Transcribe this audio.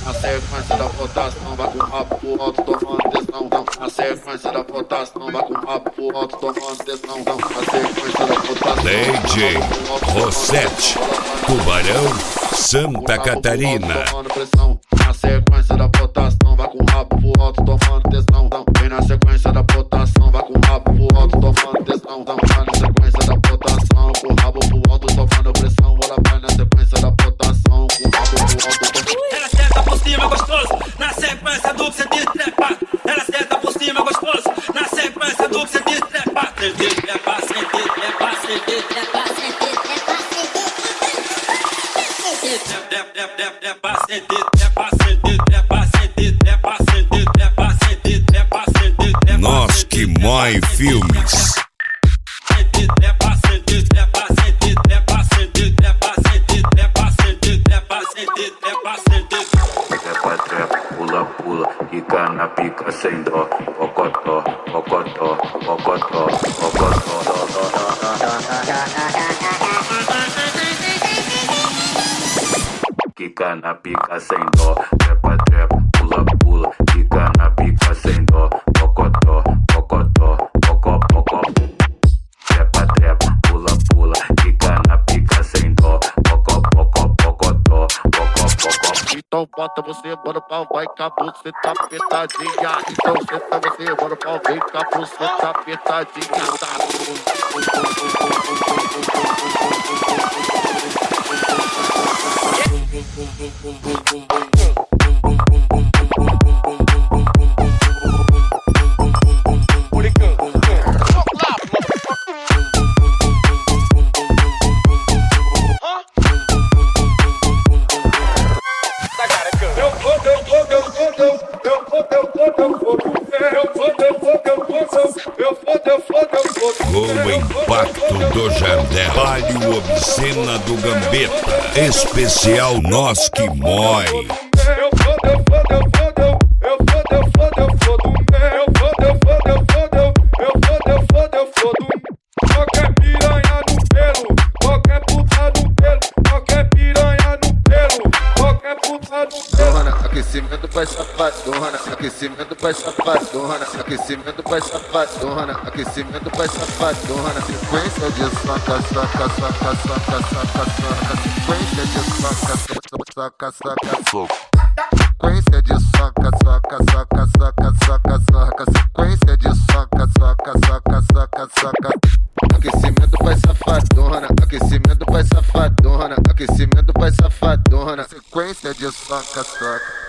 Na sequência da votação, vai com o rabo pro alto tomando tesão. Na sequência da votação, vai com o rabo pro alto tomando tesão. Na sequência da votação, DJ Rosete, Tubarão, Santa Catarina. Na sequência da votação, vai com o rabo pro alto tomando tesão. Vem na sequência da votação, vai com o rabo pro alto tomando tesão. Vai na sequência da votação, com o rabo pro alto tomando pressão. Ela vai na sequência da votação, com o rabo pro alto tomando. Ela senta por cima gostoso, na sequência do que cê diz trepa. Ela senta por cima gostoso, na sequência do que cê diz trepa. Sente trepa, sente trepa, sente trepa, sente trepa, sente trepa. Nós que mói filmes. Trepa, trepa, pula, pula, quica na pica sem dó. Ocotó, ocotó, ocotó, ocotó. Quica na pica sem dó. Trepa, trepa, pula, pula, quica na pica sem dó. Ocotó, ocotó, ocó, ocó. Trepa, trepa, pula, pula, quica na pica sem dó. Ocó, ocó, ocotó, ocó, ocó. Então bota você, bora pau, vai com a buceta apertadinha. Então senta você, bora pau, vem com a buceta apertadinha. Com o impacto do Jardel, Palio Obscena do Gambetta, especial Nós que mói. Qualquer piranha no pelo, qualquer puta no pelo, qualquer piranha no pelo, qualquer puta no pelo. Aquecimento vai safadona, aquecimento vai safadona, aquecimento vai safadona, aquecimento vai safadona. Sequência de saca, saca, saca, saca, saca, saca, sequência de saca, saca, saca, soco. Sequência de saca, saca, saca, saca, saca, saca, sequência de saca, saca, saca, saca, saca. Aquecimento vai safadona, aquecimento vai safadona, aquecimento vai safadona, sequência de saca, saca.